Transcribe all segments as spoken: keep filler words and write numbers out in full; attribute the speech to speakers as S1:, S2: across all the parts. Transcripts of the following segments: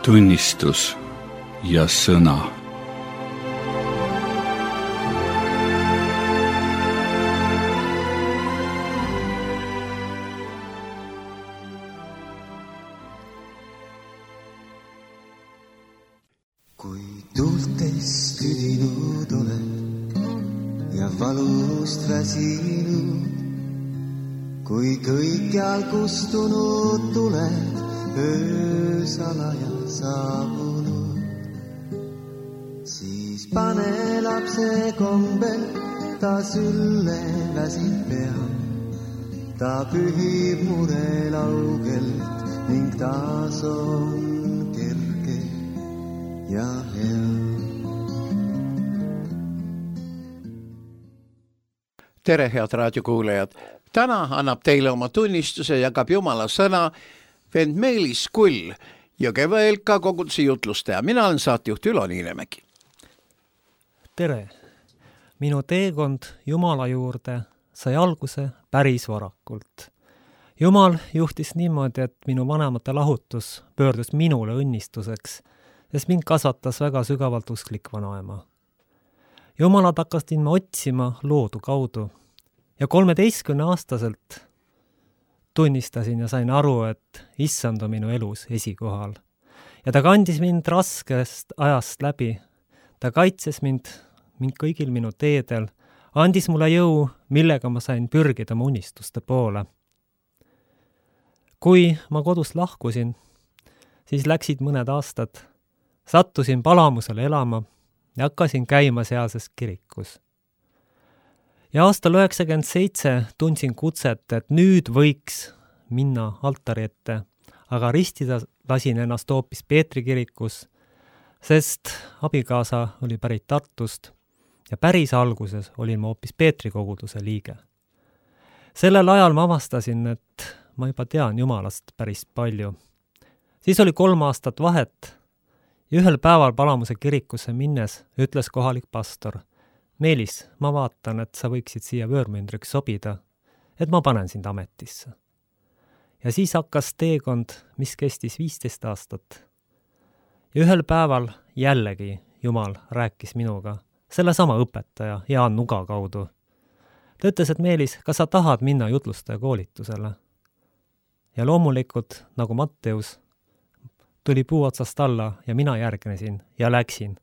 S1: tunnistus ja sõna.
S2: Kui tuultest tüdinud olen ja valust väsinud, kui kõikjal kustunud tuled, öösalaja saabunud, siis pane lapse kombel ta sülle väsid pea. Ta pühib mure laugelt ning taas on kerge ja hea.
S3: Tere, head raadiokuulajad! Täna annab teile oma tunnistuse, jagab Jumala sõna vend Meelis Kull, Jõgeva Elka koguduse jutlustaja. Mina olen saatejuht Ülo Niinemägi.
S4: Tere! Minu teekond Jumala juurde sai alguse päris varakult. Jumal juhtis niimoodi, et minu vanemate lahutus pöördus minule õnnistuseks, sest mind kasvatas väga sügavalt usklik vanaema. Jumalat hakkasin ma otsima loodu kaudu ja kolmeteistkümne aastaselt tunnistasin ja sain aru, et issand on minu elus esikohal. Ja ta kandis mind raskest ajast läbi. Ta kaitses mind, mind kõigil minu teedel, andis mulle jõu, millega ma sain pürgida mu unistuste poole. Kui ma kodust lahkusin, siis läksid mõned aastad. Sattusin Palamusele elama ja hakkasin käima sealses kirikus. Ja aastal üheksakümmend seitse tundsin kutset, et nüüd võiks minna altari ette, aga ristida lasin ennast hoopis Peetri kirikus, sest abikaasa oli pärit Tartust ja päris alguses olin ma hoopis Peetri koguduse liige. Sellel ajal ma avastasin, et ma juba tean Jumalast päris palju. Siis oli kolm aastat vahet ja ühel päeval Palamuse kirikusse minnes ütles kohalik pastor: Meelis, ma vaatan, et sa võiksid siia vöörmündriks sobida, et ma panen sind ametisse. Ja siis hakkas teekond, mis kestis viisteist aastat. Ja ühel päeval jällegi Jumal rääkis minuga, selle sama õpetaja Jaan Nuga kaudu. Ta ütles, et Meelis, kas sa tahad minna jutlustaja koolitusele? Ja loomulikult, nagu Matteus, tuli puu otsast alla ja mina järgnesin ja läksin.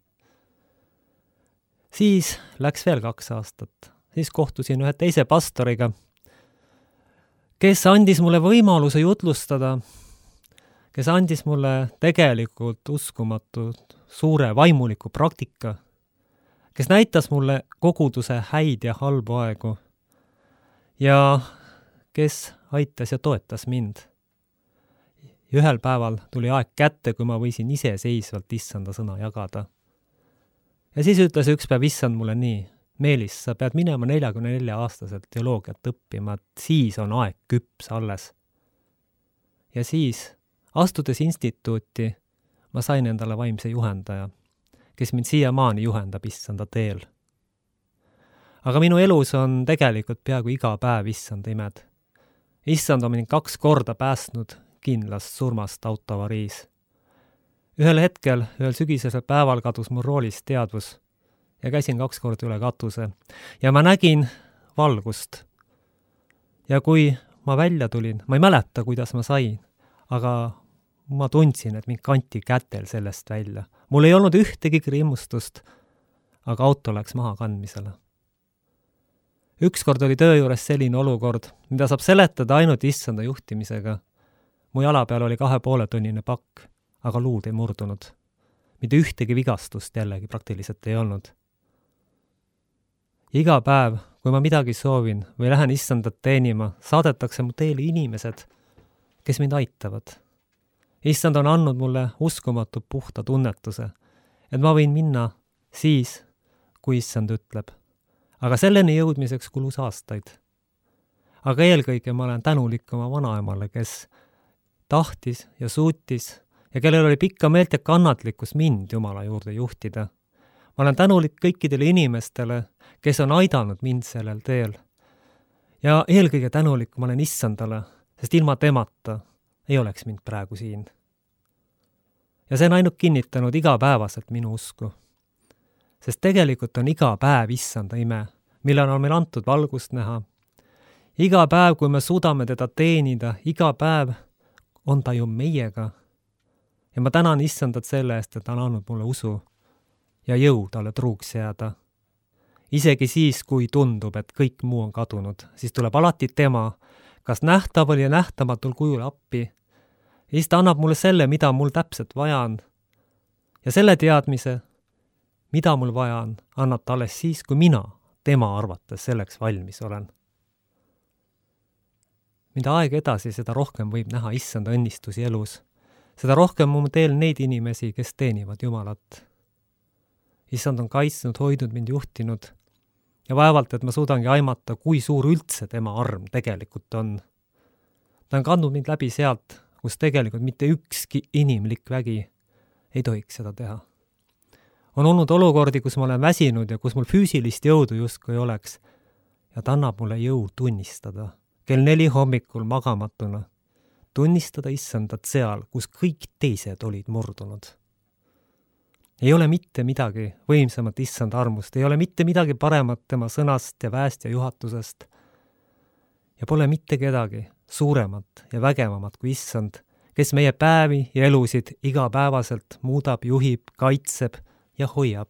S4: Siis läks veel kaks aastat. Siis kohtusin ühe teise pastoriga, kes andis mulle võimaluse jutlustada, kes andis mulle tegelikult uskumatu suure vaimuliku praktika, kes näitas mulle koguduse häid ja halbu aegu ja kes aitas ja toetas mind. Ühel päeval tuli aeg kätte, kui ma võisin iseseisvalt issanda sõna jagada. Ja siis ütles üks päev issand mulle nii: Meelis, sa pead minema neljakümne nelja aastaselt teoloogiat õppima, et siis on aeg küps alles. Ja siis, astudes instituuti, ma sain endale vaimse juhendaja, kes mind siiamaani juhendab issanda teel. Aga minu elus on tegelikult peaaegu iga päev issanda imed. Issand on mind kaks korda päästnud kindlast surmast autoavariis. Ühel hetkel, ühel sügisesel päeval kadus mu roolist teadvus ja käisin kaks korda üle katuse ja ma nägin valgust. Ja kui ma välja tulin, ma ei mäleta, kuidas ma sain, aga ma tundsin, et mind kanti kätel sellest välja. Mul ei olnud ühtegi krimmustust, aga auto läks maha kandmisele. Ükskord oli töö juures selline olukord, mida saab seletada ainult issanda juhtimisega. Mu jala peal oli kahe poole tunnine pakk, aga luud ei murdunud. Mitte ühtegi vigastust jällegi praktiliselt ei olnud. Iga päev, kui ma midagi soovin või lähen issandat teenima, saadetakse mu teele inimesed, kes mind aitavad. Issand on andnud mulle uskumatu puhta tunnetuse, et ma võin minna siis, kui issand ütleb. Aga selleni jõudmiseks kulus aastaid. Aga eelkõige ma olen tänulik oma vanaemale, kes tahtis ja suutis ja kellel oli pikka meelt ja kannatlikkus mind Jumala juurde juhtida. Ma olen tänulik kõikidele inimestele, kes on aidanud mind sellel teel. Ja eelkõige tänulik ma olen issandale, sest ilma temata ei oleks mind praegu siin. ja see on ainult kinnitanud igapäevaselt minu usku. Sest tegelikult on iga päev issanda ime, millel on meil antud valgust näha. Iga päev, kui me suudame teda teenida, iga päev on ta ju meiega. Ja ma tänan issandat selle eest, et ta on andnud mulle usu ja jõu talle truuks jääda. Isegi siis, kui tundub, et kõik muu on kadunud, siis tuleb alati tema, kas nähtaval ja nähtamatul kujul appi. Ja siis ta annab mulle selle, mida mul täpselt vaja on. Ja selle teadmise, mida mul vaja on, annab ta alles siis, kui mina tema arvates selleks valmis olen. Mida aeg edasi, seda rohkem võib näha issanda õnnistusi elus. Seda rohkem mu teel neid inimesi, kes teenivad Jumalat. Issand on kaitsnud, hoidnud mind juhtinud ja vaevalt, et ma suudangi aimata, kui suur üldse tema arm tegelikult on. Ta on kandnud mind läbi sealt, kus tegelikult mitte ükski inimlik vägi ei tohiks seda teha. On olnud olukordi, kus ma olen väsinud ja kus mul füüsilist jõudu justkui oleks ja ta annab mulle jõu tunnistada. Kell neli hommikul magamatuna tunnistada issandat seal, kus kõik teised olid murdunud. Ei ole mitte midagi võimsamat issanda armust, ei ole mitte midagi paremat tema sõnast ja väest ja juhatusest. Ja pole mitte kedagi suuremat ja vägevamat kui issand, kes meie päevi ja elusid igapäevaselt muudab, juhib, kaitseb ja hoiab.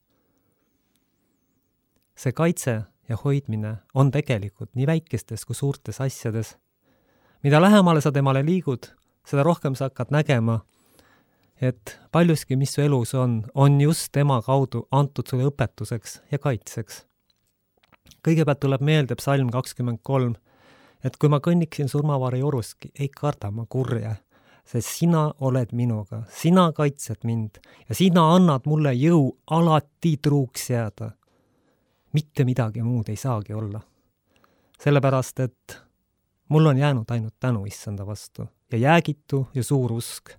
S4: See kaitse ja hoidmine on tegelikult nii väikestes kui suurtes asjades. Mida lähemale sa temale liigud, seda rohkem sa hakkad nägema, et paljuski, mis su elus on, on just tema kaudu antud sulle õpetuseks ja kaitseks. Kõigepealt tuleb meelde psalm kakskümmend kolm, et kui ma kõnniksin surmavari oruski, ei karda ma kurja, sest sina oled minuga, sina kaitsed mind ja sina annad mulle jõu alati truuks jääda. Mitte midagi muud ei saagi olla. Sellepärast, et mul on jäänud ainult tänu issanda vastu ja jäägitu ja suur usk.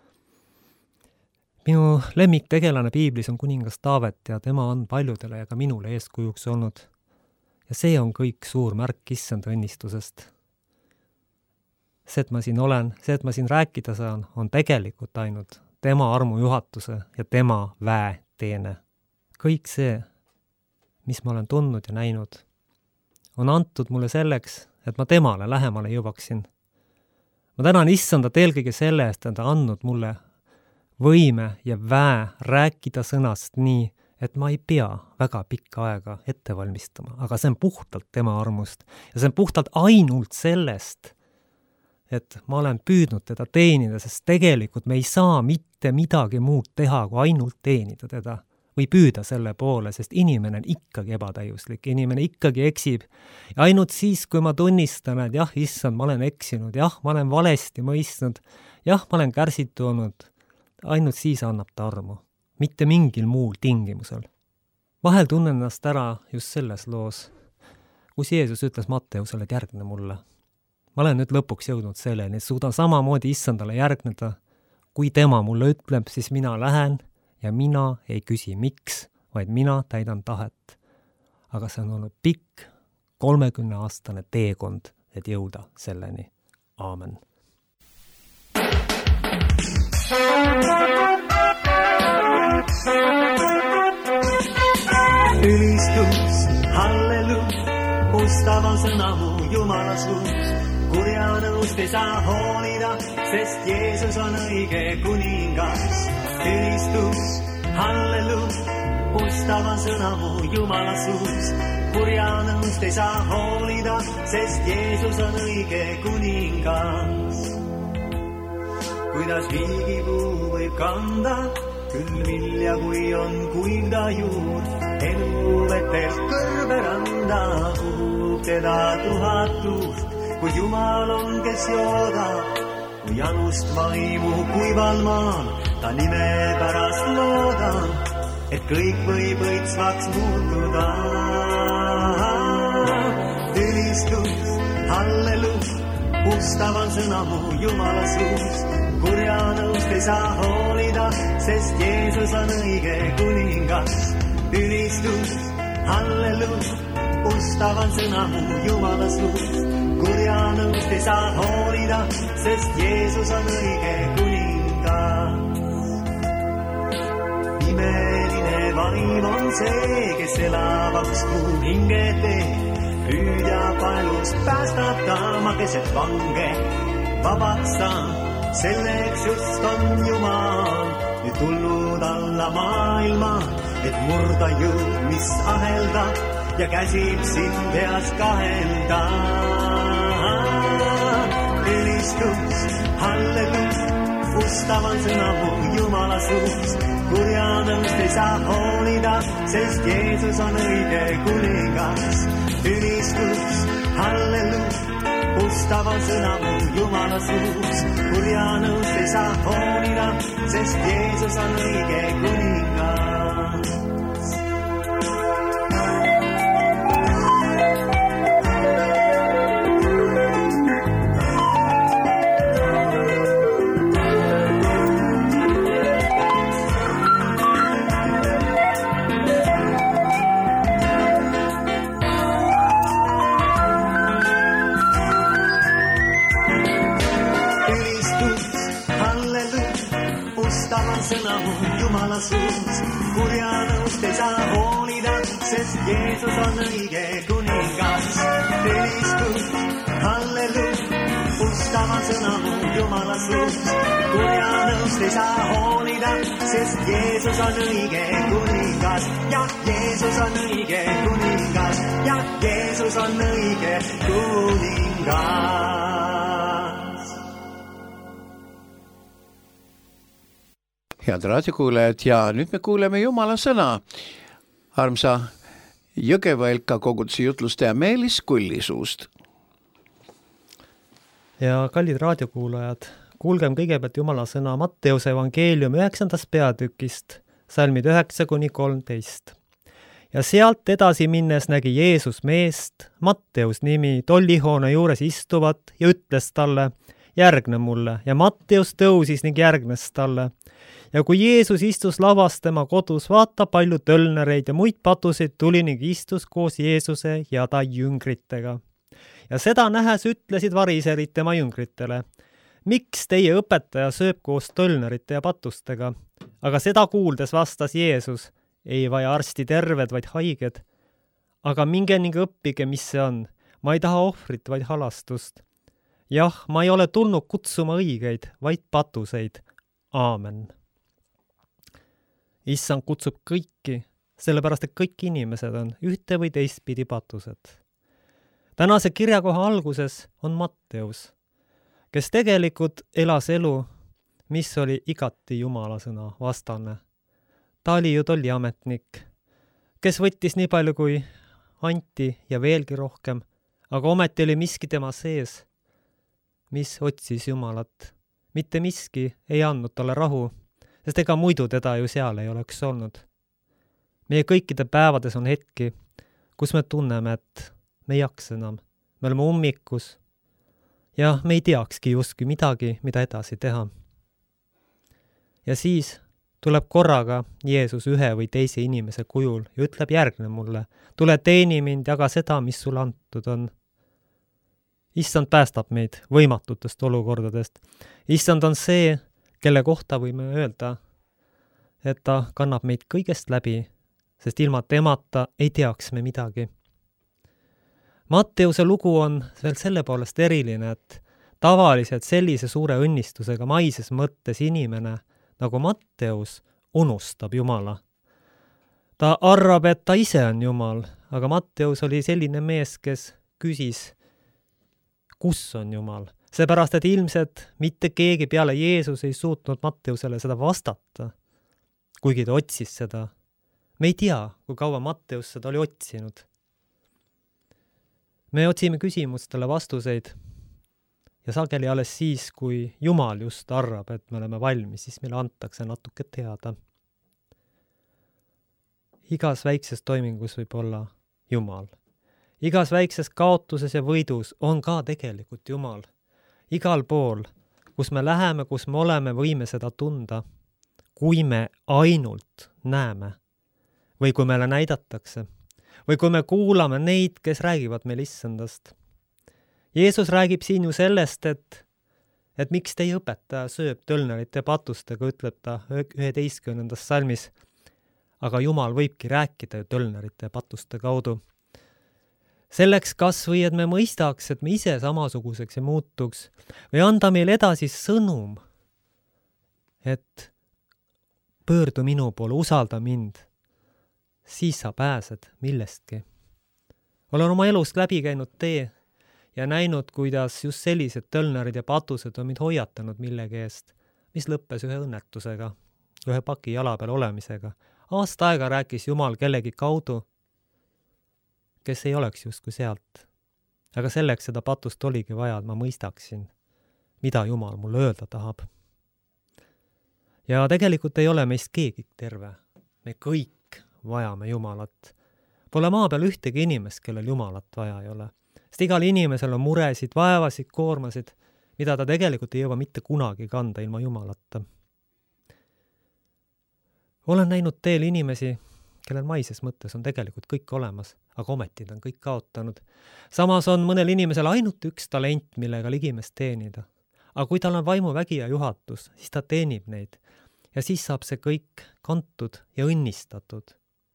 S4: Minu lemmiktegelane piiblis on kuningas Taavet ja tema on paljudele ja ka minule eeskujuks olnud. Ja see on kõik suur märk issanda õnnistusest. See, et ma siin olen, see, et ma siin rääkida saan, on tegelikult ainult tema armu juhatuse ja tema väe teene. Kõik see, mis ma olen tundnud ja näinud, on antud mulle selleks, et ma temale lähemale jõuaksin. Ma tänan issandat eelkõige selle eest, et ta andnud mulle võime ja väe rääkida sõnast nii, et ma ei pea väga pikka aega ette valmistama, aga see on puhtalt tema armust ja see on puhtalt ainult sellest, et ma olen püüdnud teda teenida, sest tegelikult me ei saa mitte midagi muud teha, kui ainult teenida teda või püüda selle poole, sest inimene on ikkagi ebatäiuslik, inimene ikkagi eksib. Ja ainult siis, kui ma tunnistan, et jah, issand, ma olen eksinud, jah, ma olen valesti mõistnud, jah, ma olen kärsitu olnud, ainult siis annab ta armu, mitte mingil muul tingimusel. Vahel tunnen ennast ära just selles loos, kus Jeesus ütles Matteusele, et järgne mulle. Ma olen nüüd lõpuks jõudnud selleni, et suudan samamoodi issandale järgneda. Kui tema mulle ütleb, siis mina lähen ja mina ei küsi miks, vaid mina täidan tahet. Aga see on olnud pikk kolmekümne aastane teekond, et jõuda selleni. Aamen.
S2: Ülistus, halleluus, mustavan sõna mu Jumala suus. Kurja nõust ei saa hoolida, sest Jeesus on õige kuningas. Ülistus, halleluus, mustavan sõna mu Jumala suus. Kurja nõust ei saa hoolida, sest Jeesus on õige kuningas. Kuidas viigipuu võib kanda, küll vilja kui on kuivda juur, elu vetelt kõrberanda puhub teda tuhatust, kui Jumal on, kes joodab, kui janust vaimu kuival maal, ta nime pärast loodan, et kõik võib õitsvaks muutuda. Ülistus, halleluus, mustavan sõna mu Jumala suust. Kurja nõust ei saa hoolida, sest Jeesus on õige kuningas. Ülistus, halleluus, mustavan sõna mu Jumala suust. Kurja nõust ei saa hoolida, sest Jeesus on õige kuningas. vaim on see, kes elavaks kuum hinge teeb. Hüüdja paelust päästab ta ma keset vange. Vabaks ta, selleks just on Jumal nüüd tulnud alla maailma, et murda jõud, mis aheldab ja käsib sind heas kahelda. Ülistus, halleluus, ustavan sõna mu Jumala suust. Kurjanõust ei saa hoolida, sest Jeesus on õige kuningas. Ülistus, halleluus, ustavan sõna mu Jumala suust. Kurjanõust ei saa hoolida, sest Jeesus on õige kuningas. Sõna mu Jumala suust, kurjanõust ei saa hoolida, sest Jeesus on õige kuningas. Ülistus, halleluus, ustavan sõna mu Jumala suust, kurjanõust ei saa hoolida, sest Jeesus on õige kuningas. Ja Jeesus on õige kuningas, ja Jeesus on õige kuningas.
S3: Head raadiokuulajad ja nüüd me kuuleme Jumala sõna armsa Jõgevaelka koguduse jutlustaja Meelis Kulli suust.
S4: Ja kallid raadiokuulajad, kuulgem kõigepealt Jumala sõna Matteuse evangeeliumi üheksandast peatükist, salmid üheksa kuni kolmteist. Ja sealt edasi minnes nägi Jeesus meest, Matteus nimi, tollihoone juures istuvat ja ütles talle, järgne mulle, ja Matteus tõusis ning järgnes talle. Ja kui Jeesus istus lavas tema kodus, vaata palju tölnereid ja muid patuseid tuli ning istus koos Jeesuse ja ta jüngritega. Ja seda nähes ütlesid variserid tema jüngritele, miks teie õpetaja sööb koos tölnerite ja patustega? Aga seda kuuldes vastas Jeesus, ei vaja arsti terved, vaid haiged. Aga minge ning õppige, mis see on. Ma ei taha ohvrit, vaid halastust. Jah, ma ei ole tulnud kutsuma õigeid, vaid patuseid. Aamen. Issand kutsub kõiki, sellepärast et kõik inimesed on ühte või teistpidi patused. Tänase kirjakoha alguses on Matteus, kes tegelikult elas elu, mis oli igati Jumala sõna vastane. Ta oli ju tolliametnik, kes võttis nii palju kui anti ja veelgi rohkem, aga ometi oli miski tema sees, mis otsis Jumalat. Mitte miski ei andnud talle rahu, sest ega muidu teda ju seal ei oleks olnud. Meie kõikide päevades on hetki, kus me tunneme, et me ei jaksa enam. Me oleme ummikus ja me ei teakski justkui midagi, mida edasi teha. Ja siis tuleb korraga Jeesus ühe või teise inimese kujul ja ütleb järgne mulle, tule teeni mind, jaga seda, mis sulle antud on. Issand päästab meid võimatutest olukordadest. Issand on see, kelle kohta võime öelda, et ta kannab meid kõigest läbi, sest ilma temata ei teaks me midagi. Matteuse lugu on veel selle poolest eriline, et tavaliselt sellise suure õnnistusega maises mõttes inimene, nagu Matteus, unustab Jumala. Ta arvab, et ta ise on Jumal, aga Matteus oli selline mees, kes küsis, kus on Jumal? Seepärast, et ilmselt mitte keegi peale Jeesus ei suutnud Matteusele seda vastata, kuigi ta otsis seda. Me ei tea, kui kaua Matteus seda oli otsinud. Me otsime küsimustele vastuseid ja sageli alles siis, kui Jumal just arvab, et me oleme valmis, siis meile antakse natuke teada. Igas väikses toimingus võib olla Jumal. Igas väikses kaotuses ja võidus on ka tegelikult Jumal. Igal pool, kus me läheme, kus me oleme, võime seda tunda, kui me ainult näeme või kui meile näidatakse või kui me kuulame neid, kes räägivad meil issandast. Jeesus räägib siin ju sellest, et, et miks teie õpetaja sööb tölnerite patustega, ütleb ta üheteistkümnendas salmis. aga Jumal võibki rääkida ju tölnerite ja patuste kaudu. Selleks kas või, et me mõistaks, et me ise samasuguseks ei muutuks või anda meil edasi sõnum, et pöördu minu poole, usalda mind, siis sa pääsed millestki. Olen oma elust läbi käinud tee ja näinud, kuidas just sellised tölnerid ja patused on mind hoiatanud millegi eest, mis lõppes ühe õnnetusega, ühe paki jala peal olemisega. Aasta aega rääkis Jumal kellegi kaudu, kes ei oleks justkui sealt. Aga selleks seda patust oligi vaja, et ma mõistaksin, mida Jumal mulle öelda tahab. Ja tegelikult ei ole meist keegi terve. Me kõik vajame Jumalat. Pole maa peal ühtegi inimest, kellel Jumalat vaja ei ole. Sest igal inimesel on muresid, vaevasid, koormasid, mida ta tegelikult ei jõua mitte kunagi kanda ilma Jumalata. Olen näinud teel inimesi, kellel maises mõttes on tegelikult kõik olemas, aga ometi ta on kõik kaotanud. Samas on mõnel inimesel ainult üks talent, millega ligimest teenida. Aga kui tal on vaimuvägi ja juhatus, siis ta teenib neid. Ja siis saab see kõik kantud ja õnnistatud.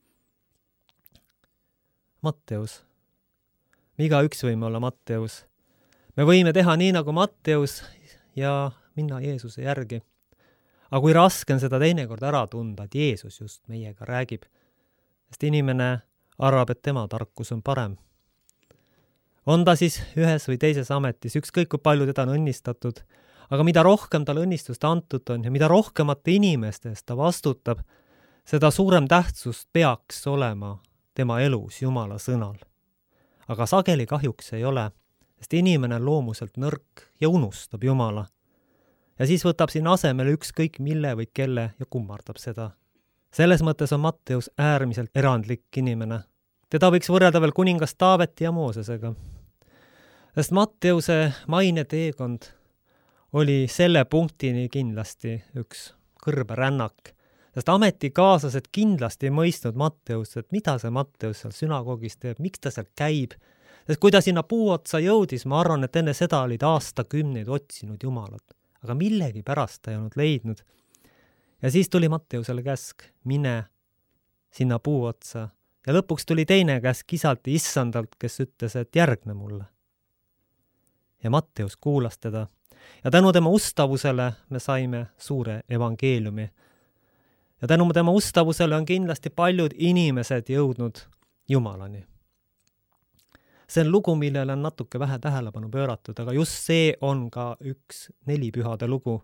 S4: Matteus. Me iga üks võime olla Matteus. Me võime teha nii nagu Matteus ja minna Jeesuse järgi. Aga kui raske on seda teinekord ära tunda, et Jeesus just meiega räägib, sest inimene arvab, et tema tarkus on parem. On ta siis ühes või teises ametis, ükskõik kui palju teda on õnnistatud, aga mida rohkem tal õnnistust antud on ja mida rohkemate inimestest ta vastutab, seda suurem tähtsust peaks olema tema elus Jumala sõnal. Aga sageli kahjuks ei ole, sest inimene on loomuselt nõrk ja unustab Jumala. Ja siis võtab siin asemele ükskõik mille või kelle ja kummardab seda. Selles mõttes on Matteus äärmiselt erandlik inimene. Teda võiks võrrelda veel kuningas Taaveti ja Moosesega. Sest Matteuse maine teekond oli selle punktini kindlasti üks kõrberännak. Sest ametikaaslased kindlasti ei mõistnud Matteus, et mida see Matteus seal sünagoogis teeb, miks ta seal käib. Sest kui ta sinna puuotsa jõudis, ma arvan, et enne seda olid aastakümneid otsinud Jumalat. Aga millegi pärast ta ei olnud leidnud. Ja siis tuli Matteusele käsk, mine sinna puuotsa. Ja lõpuks tuli teine käsk isalt issandalt, kes ütles, et järgne mulle. Ja Matteus kuulas teda. Ja tänu tema ustavusele me saime suure evangeeliumi. Ja tänu tema ustavusele on kindlasti paljud inimesed jõudnud Jumalani. See on lugu, millele on natuke vähe tähelepanu pööratud, aga just see on ka üks nelipühade lugu.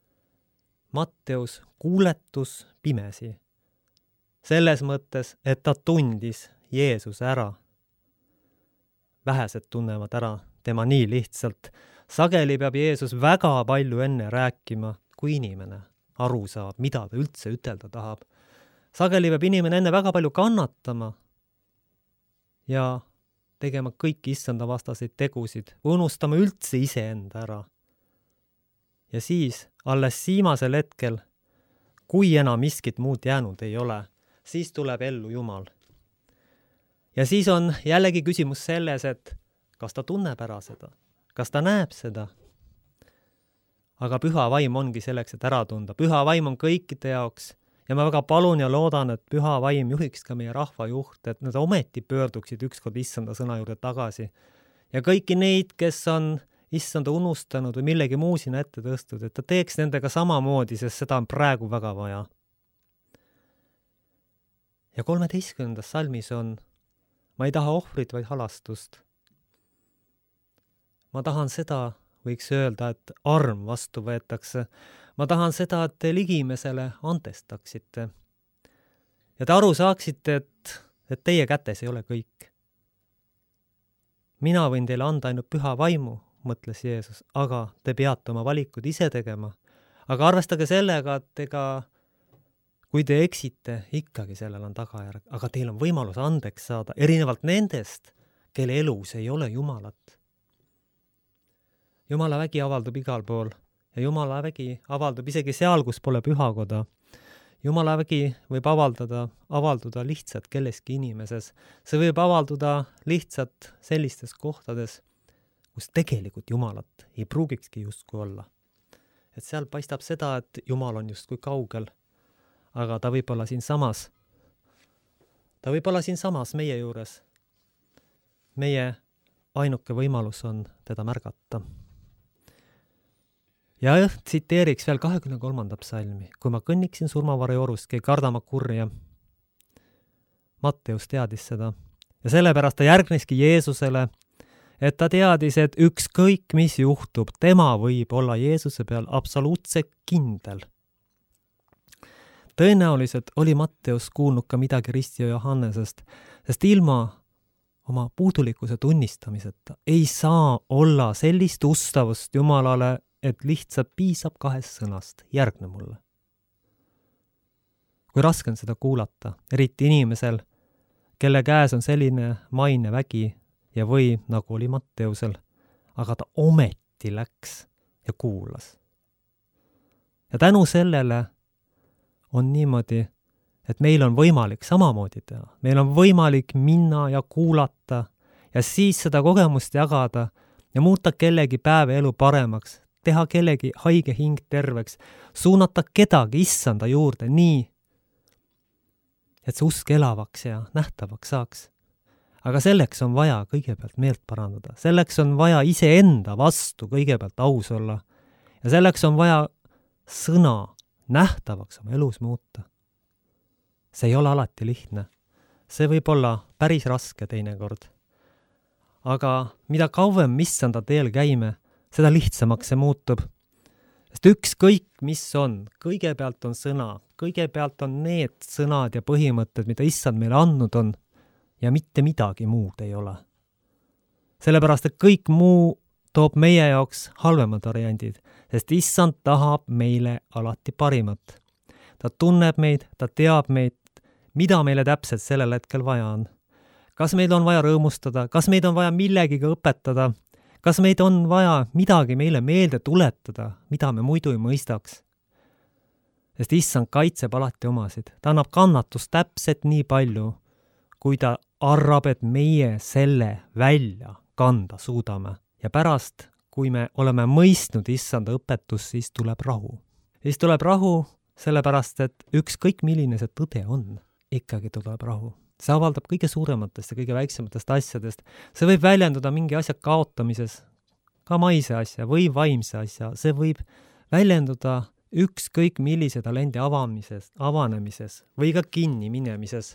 S4: Matteus kuuletus pimesi. Selles mõttes, et ta tundis Jeesuse ära. Vähesed tunnevad ära tema nii lihtsalt. Sageli peab Jeesus väga palju enne rääkima, kui inimene aru saab, mida ta üldse ütelda tahab. Sageli peab inimene enne väga palju kannatama ja tegema kõiki issanda vastaseid tegusid, unustama üldse iseenda ära. Ja siis, alles siimasel hetkel, kui enam miskit muud jäänud ei ole, siis tuleb ellu Jumal. Ja siis on jällegi küsimus selles, et kas ta tunneb ära seda, kas ta näeb seda. Aga püha vaim ongi selleks, et ära tunda. Püha vaim on kõikide jaoks ja ma väga palun ja loodan, et püha vaim juhiks ka meie rahvajuht, et nad ometi pöörduksid ükskord issanda sõna juurde tagasi. Ja kõiki neid, kes on issanda unustanud või millegi muu sinna ette tõstud, et ta teeks nendega samamoodi, sest seda on praegu väga vaja. Ja kolmeteistkümnendas salmis on, ma ei taha ohvrit, vaid halastust. Ma tahan seda, võiks öelda, et arm vastu võetakse. Ma tahan seda, et te ligimesele andestaksite. Ja te aru saaksite, et, et teie kätes ei ole kõik. Mina võin teile anda ainult püha vaimu, mõtles Jeesus, aga te peate oma valikud ise tegema. Aga arvestage sellega, et ega, kui te eksite, ikkagi sellel on tagajärg, aga teil on võimalus andeks saada, erinevalt nendest, kelle elus ei ole Jumalat. Jumala vägi avaldub igal pool ja Jumala vägi avaldub isegi seal, kus pole pühakoda. Jumala vägi võib avaldada, avalduda lihtsalt kelleski inimeses. See võib avalduda lihtsalt sellistes kohtades, kus tegelikult Jumalat ei pruugikski justkui olla. Et seal paistab seda, et Jumal on justkui kaugel, aga ta võib olla siin samas ta võib olla siin samas meie juures. Meie ainuke võimalus on teda märgata. Ja jah, tsiteeriks veel kahekümne kolmanda psalmi. Kui ma kõnniksin surmavarjuorust, ei karda ma kurja. Matteus teadis seda. Ja sellepärast ta järgneski Jeesusele, et ta teadis, et ükskõik mis juhtub, tema võib olla Jeesuse peal absoluutse kindel. Tõenäoliselt oli Matteus kuulnud ka midagi Ristio Johannesest, sest ilma oma puudulikkuse tunnistamiseta ei saa olla sellist ustavust Jumalale, et lihtsalt piisab kahest sõnast, järgne mulle. Kui raske on seda kuulata, eriti inimesel, kelle käes on selline maine vägi ja või, nagu oli Matteusel, aga ta ometi läks ja kuulas. Ja tänu sellele on niimoodi, et meil on võimalik samamoodi teha. Meil on võimalik minna ja kuulata ja siis seda kogemust jagada ja muuta kellegi päeva elu paremaks, teha kellegi haige hing terveks, suunata kedagi issanda juurde nii, et see usk elavaks ja nähtavaks saaks. Aga selleks on vaja kõigepealt meelt parandada. Selleks on vaja iseenda vastu kõigepealt aus olla. Ja selleks on vaja sõna nähtavaks oma elus muuta. See ei ole alati lihtne. See võib olla päris raske teinekord. Aga mida kauem issanda teel käime, seda lihtsamaks see muutub. Sest ükskõik mis on, kõigepealt on sõna, kõigepealt on need sõnad ja põhimõtted, mida issand meile andnud on, ja mitte midagi muud ei ole. Sellepärast, et kõik muu toob meie jaoks halvemad variandid, sest issand tahab meile alati parimat. Ta tunneb meid, ta teab meid, mida meile täpselt sellel hetkel vaja on. Kas meid on vaja rõõmustada, kas meid on vaja millegiga õpetada, kas meid on vaja midagi meile meelde tuletada, mida me muidu ei mõistaks. Sest issand kaitseb alati omasid. Ta annab kannatust täpselt nii palju, kui ta arvab, et meie selle välja kanda suudame. Ja pärast, kui me oleme mõistnud issanda õpetust, siis tuleb rahu. Siis tuleb rahu, sellepärast, et ükskõik milline see tõde on, ikkagi tuleb rahu. See avaldab kõige suurematest ja kõige väiksematest asjadest. See võib väljenduda mingi asja kaotamises, ka maise asja või vaimse asja. See võib väljenduda ükskõik millise talendi avamises, avanemises või ka kinni minemises.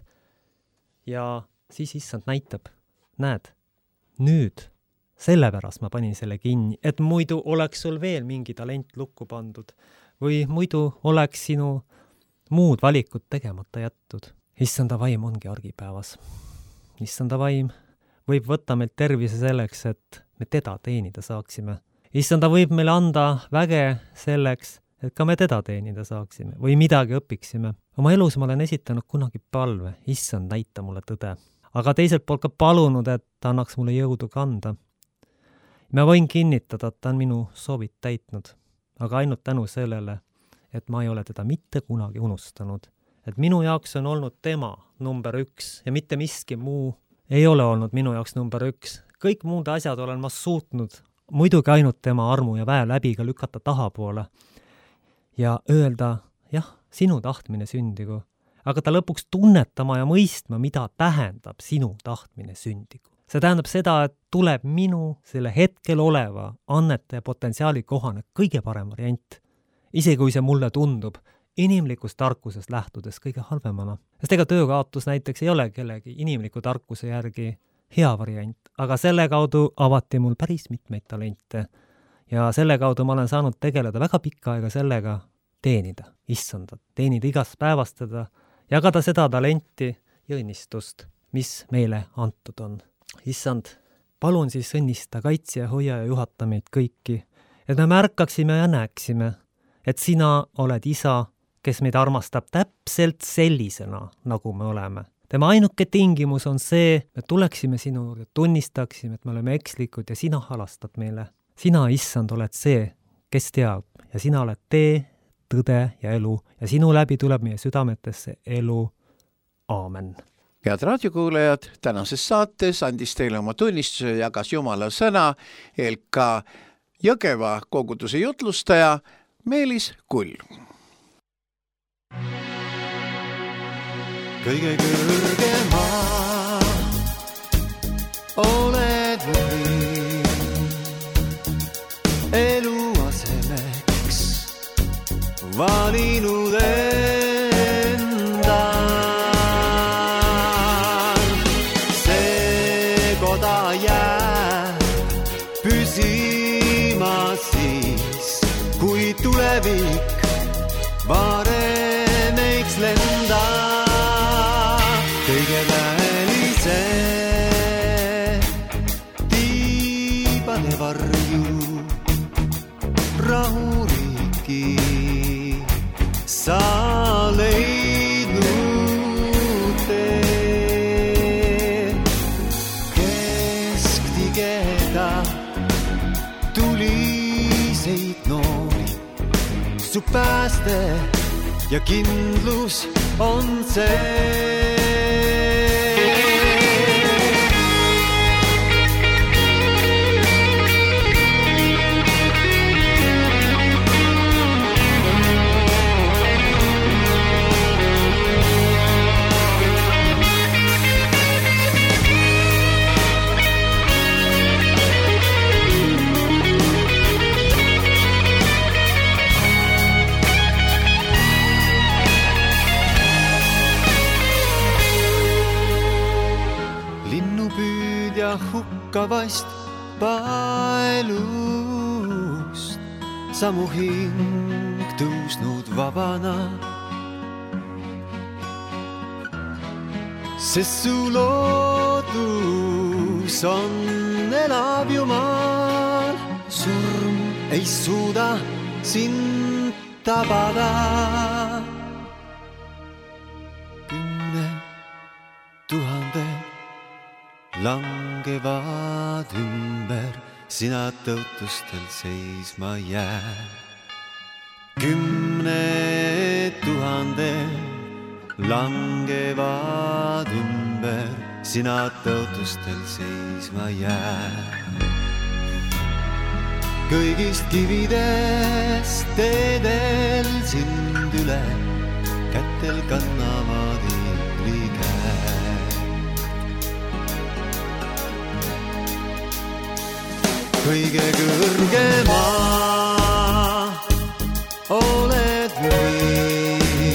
S4: Ja siis issand näitab, näed, nüüd sellepärast ma panin selle kinni, et muidu oleks sul veel mingi talent lukku pandud või muidu oleks sinu muud valikud tegemata jättud. Issanda vaim ongi argipäevas. Issanda vaim võib võtta meilt tervise selleks, et me teda teenida saaksime. Issanda võib meile anda väge selleks, et ka me teda teenida saaksime või midagi õpiksime. Oma elus ma olen esitanud kunagi palve, issand näita mulle tõde. Aga teiselt poolt ka palunud, et ta annaks mulle jõudu kanda. Ma võin kinnitada, et ta on minu soovid täitnud, aga ainult tänu sellele, et ma ei ole teda mitte kunagi unustanud. Et minu jaoks on olnud tema number üks ja mitte miski muu ei ole olnud minu jaoks number üks. Kõik muud asjad olen ma suutnud muidugi ainult tema armu ja väe läbi ka lükata tahapoole ja öelda, jah, sinu tahtmine sündigu, aga ta lõpuks tunnetama ja mõistma, mida tähendab sinu tahtmine sündigu. See tähendab seda, et tuleb minu selle hetkel oleva annete ja potentsiaali kohane kõige parem variant, isegi kui see mulle tundub inimlikust tarkusest lähtudes kõige halvemana. Sest ega töökaotus näiteks ei ole kellegi inimliku tarkuse järgi hea variant, aga selle kaudu avati mul päris mitmeid talente ja selle kaudu ma olen saanud tegeleda väga pikka aega sellega teenida, issandat, teenida igast päevastada, jagada seda talenti ja õnnistust, mis meile antud on. Issand, palun siis õnnista, kaitsi ja hoia ja juhata meid kõiki, et me märkaksime ja näeksime, et sina oled isa, kes meid armastab täpselt sellisena, nagu me oleme. Tema ainuke tingimus on see, et tuleksime sinu juurde, tunnistaksime, et me oleme ekslikud ja sina halastad meile. Sina, issand, oled see, kes teab ja sina oled tee, tõde ja elu ja sinu läbi tuleb meie südametesse elu. Aamen.
S3: Head raadiokuulajad, tänases saates andis teile oma tunnistuse ja jagas Jumala sõna Elka Jõgeva koguduse jutlustaja Meelis Kull.
S5: kõige kõrgema oled või eluasemeks valinud enda. See koda jääb püsima siis, kui tulevik varemeks lenda. Kõige välise tiibade varju rahuriiki sa leidnud tee. Kesktigeda tuliseid nooli, su pääste ja kindlus on see. Hukkavast paelust samu hing tõusnud vabana, sest su loodus on elav Jumal. Surm ei suuda sind tabada. Kümne tuhande langevad ümber, sina tõutustel seisma jää. Kümne tuhande langevad ümber, sina tõutustel seisma jää. Kõigist kividest teedel sind üle, kätel kannavad ingli käe. Kõige kõrgema oled või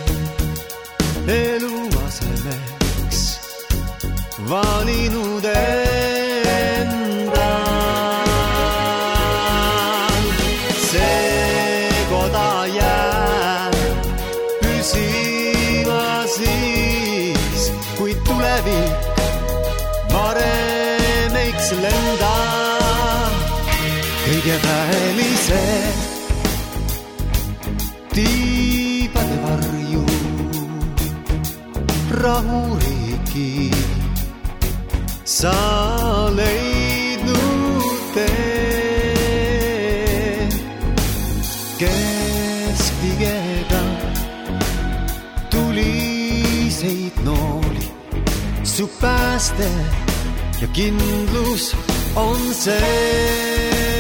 S5: eluasemeks valinud enda. See koda jääb püsima siis, kui tulevik varemeks lenda. Kõige välise tiibade varju rahuriiki sa leidnud tee. Kesktigeda tuliseid nooli, su pääste ja kindlus on see.